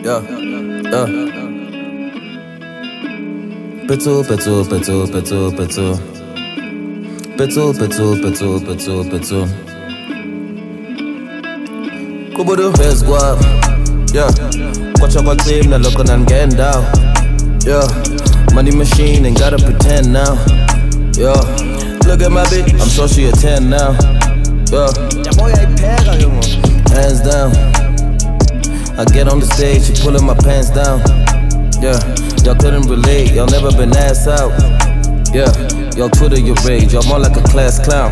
Yeah, yeah. Petu, petu, petu, petu, petu. Petu, petu, petu, petu, petu. Kubudu, best guap. Yeah. Kwacha kwa team na loko na getting down. Yeah. Money machine ain't gotta pretend now. Yeah. Look at my bitch, I'm sure she a 10 now. Yeah. Hands down. I get on the stage, she pulling my pants down. Yeah, y'all couldn't relate, y'all never been ass out. Yeah, y'all Twitter your rage, y'all more like a class clown.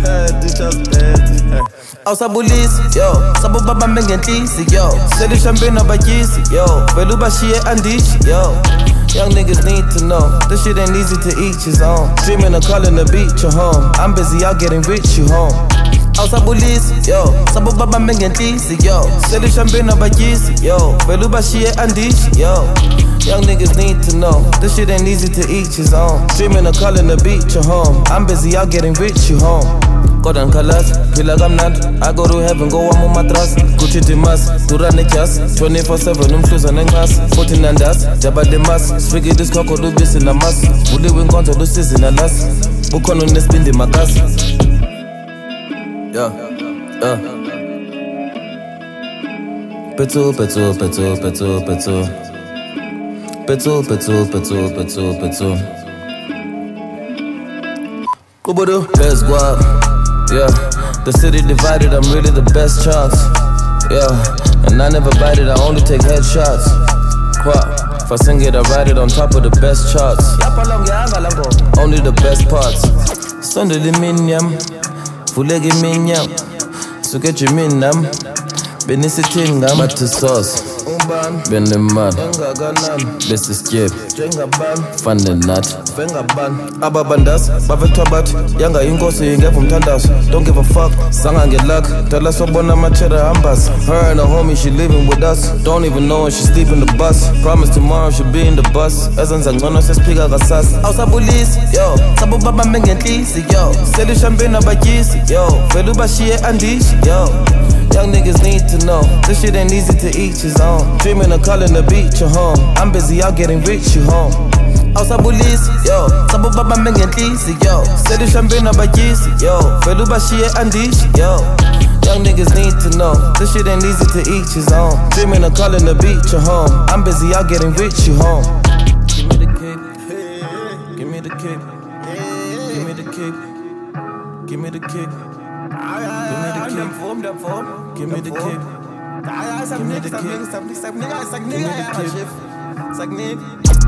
Awusabulisi, yo, sabubaba mengenhlisi, yo. Seli champagne abatyisi, yo. Vele ubashiye andishi, yo. Young niggas need to know, this shit ain't easy to each his own. Dreaming of calling the beach your home. I'm busy out getting rich, you home. Awusabulisi, yo, sabubaba mengenhlisi, yo. Seli champagne abatyisi, yo. Vele ubashiye andishi, yo. Young niggas need to know, this shit ain't easy to each his own. Dreaming of calling the beach your home. I'm busy out getting rich, you home. Kodan kalas, feel like I'm not. I go to heaven, go on my trust. Gucci Timas, Durane Jas, 24/7, umhluza nengas. 14 and das, Jabba de mas. Swiggy this coco, do this in a mass. Uli win conto, do this in a las. Bukono nespindi magas. Yeah, yeah. Petu, petu, petu, petu, petu. Petu, petu, petu, petu, petu. Kubudu, best guap. Yeah, the city divided, I'm really the best chance. Yeah, and I never bite it, I only take headshots. Quap, if I sing it, I write it on top of the best charts. Only the best parts. Sunday the minyam, fulegi minyam, sukechi minam, benisitingam, but the sauce. Ben the man, this is Jib, Fan the nut, Ababandas, Bavetobat, Yanga Ingosi, get from Tandas, don't give a fuck, Sang and get luck, tell us about my cheddar ambas. Her and her homie, she living with us, don't even know when she sleep in the bus. Promise tomorrow she'll be in the bus. Ezan Zangono says Piga Gassas. Awusabulisi, yo, sabubaba mengenhlisi, yo. Seli champagne abatyisi, yo. Vele ubashiye andishi, yo. Young niggas need to know, this shit ain't easy to each his own. Dreaming of calling the beach your home. I'm busy out getting rich, you home. Awusabulisi, yo, sabubaba mengenhlisi, yo. Seli champagne abatyisi, yo. Vele ubashiye andishi, yo. Young niggas need to know, this shit ain't easy to each his own. Dreaming of calling the beach your home. I'm busy out getting rich, you home. Give me the kick, give me the kick, give me the kick, give me the kick. Give me the kick. Give me the kick. Give me the kick.